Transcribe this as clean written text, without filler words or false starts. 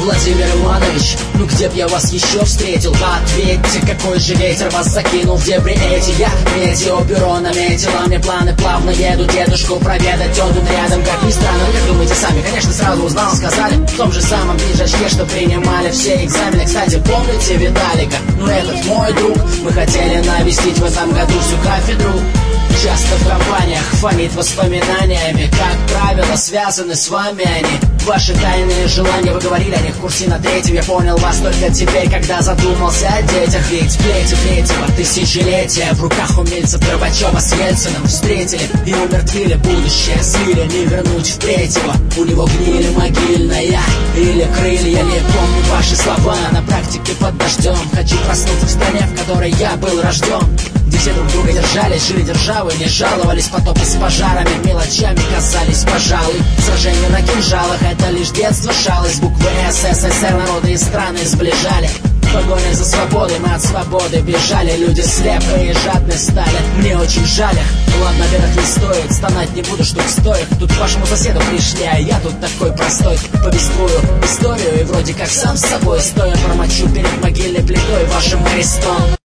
Владимир Иванович, ну где б я вас еще встретил? Ответьте, какой же ветер вас закинул в дебри эти? Я метеобюро наметила, мне планы плавно еду дедушку проведать, он тут рядом, как ни странно. Вы как думаете сами? Конечно, сразу узнал, сказали в том же самом пиджачке, что принимали все экзамены. Кстати, помните Виталика? Ну этот мой друг. Мы хотели навестить в этом году всю кафедру. Часто в компаниях фонит воспоминаниями, как правило, связаны с вами они. Ваши тайные желания, вы говорили о них в курсе на третьем. Я понял вас только теперь, когда задумался о детях. Ведь плети третьего тысячелетия в руках умельцев Горбачева с Ельциным встретили и умертвили будущее, слили, не вернуть впредь его. У него гнили могильная или крылья, не помню ваши слова на практике под дождем. Хочу проснуться в стране, в которой я был рожден, где все друг друга держались, жили державы, не жаловались, потопы с пожарами, мелочами касались, пожалуй. Сражения на кинжалах — это лишь детство, шалость. Буквы СССР народы и страны сближали. В погоне за свободой мы от свободы бежали. Люди слепые и жадные стали, мне очень жаль их. Ну ладно, бедах не стоит, стонать не буду, штук стоит. Тут к вашему соседу пришли, а я тут такой простой. Повествую историю и вроде как сам с собой стоя промочу перед могильной плитой вашим крестом.